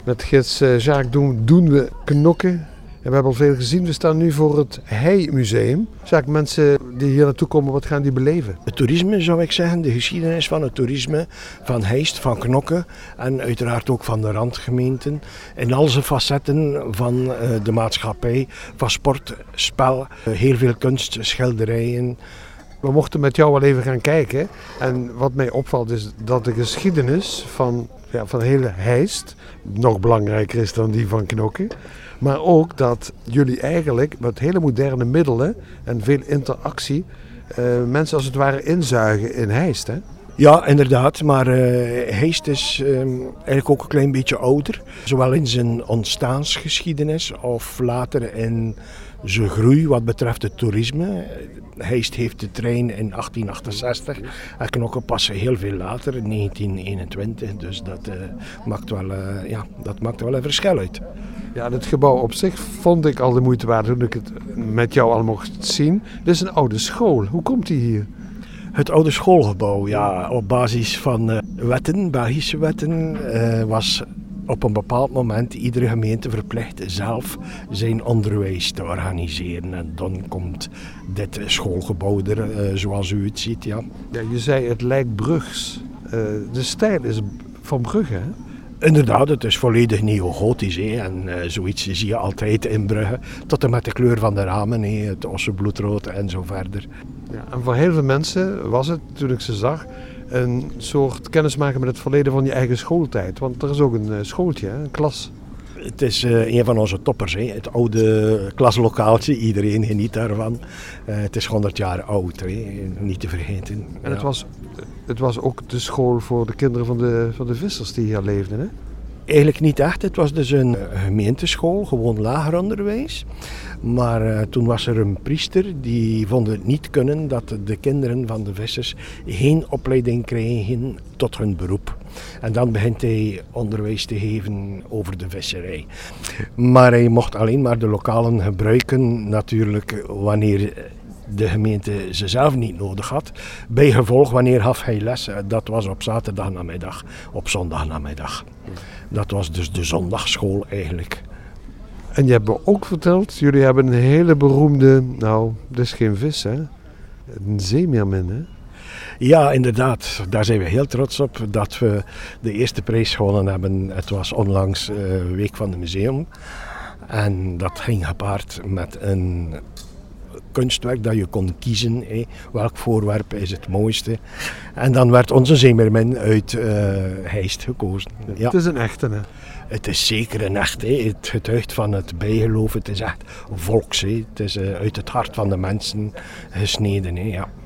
Met gids Jacques doen we knokken. En we hebben al veel gezien. We staan nu voor het Heimuseum. Jacques, mensen die hier naartoe komen, wat gaan die beleven? Het toerisme zou ik zeggen, de geschiedenis van het toerisme, van Heist, van Knokke en uiteraard ook van de randgemeenten. In al zijn facetten van de maatschappij, van sport, spel, heel veel kunst, schilderijen. We mochten met jou wel even gaan kijken. En wat mij opvalt is dat de geschiedenis van hele Heist nog belangrijker is dan die van Knokke. Maar ook dat jullie eigenlijk met hele moderne middelen en veel interactie mensen als het ware inzuigen in Heist, hè? Ja, inderdaad, maar Heist is eigenlijk ook een klein beetje ouder. Zowel in zijn ontstaansgeschiedenis of later in zijn groei wat betreft het toerisme. Heist heeft de trein in 1868 en Knokke pas heel veel later, in 1921. Dus dat maakt wel een verschil uit. Ja, het gebouw op zich vond ik al de moeite waard toen ik het met jou al mocht zien. Dit is een oude school. Hoe komt die hier? Het oude schoolgebouw, ja, op basis van wetten, Belgische wetten, was op een bepaald moment iedere gemeente verplicht zelf zijn onderwijs te organiseren. En dan komt dit schoolgebouw er, zoals u het ziet, ja. Ja, je zei het lijkt Brugs. De stijl is van Brugge, hè? Inderdaad, het is volledig neogotisch. En zoiets zie je altijd in Brugge. Tot en met de kleur van de ramen, het ossenbloedrood en zo verder. Ja, en voor heel veel mensen was het, toen ik ze zag, een soort kennismaken met het verleden van je eigen schooltijd. Want er is ook een schooltje, een klas. Het is een van onze toppers, het oude klaslokaaltje. Iedereen geniet daarvan. Het is 100 jaar oud, niet te vergeten. En het was ook de school voor de kinderen van de vissers die hier leefden, hè? Eigenlijk niet echt. Het was dus een gemeenteschool, gewoon lager onderwijs. Maar toen was er een priester die vond het niet kunnen dat de kinderen van de vissers geen opleiding kregen tot hun beroep. En dan begint hij onderwijs te geven over de visserij. Maar hij mocht alleen maar de lokalen gebruiken natuurlijk wanneer de gemeente ze zelf niet nodig had. Bijgevolg, wanneer gaf hij les? Dat was op zaterdagnamiddag, op zondagnamiddag. Dat was dus de zondagsschool eigenlijk. En je hebt me ook verteld, jullie hebben een hele beroemde, dit is geen vis, hè? Een zeemeermin, hè? Ja, inderdaad. Daar zijn we heel trots op dat we de eerste prijs gewonnen hebben. Het was onlangs Week van het Museum. En dat ging gepaard met een kunstwerk dat je kon kiezen. Welk voorwerp is het mooiste. En dan werd onze zeemeermin uit Heist gekozen. Ja. Het is een echte, hè? Het is zeker een echt. Het getuigt van het bijgeloof. Het is echt volks. Het is uit het hart van de mensen gesneden. Ja.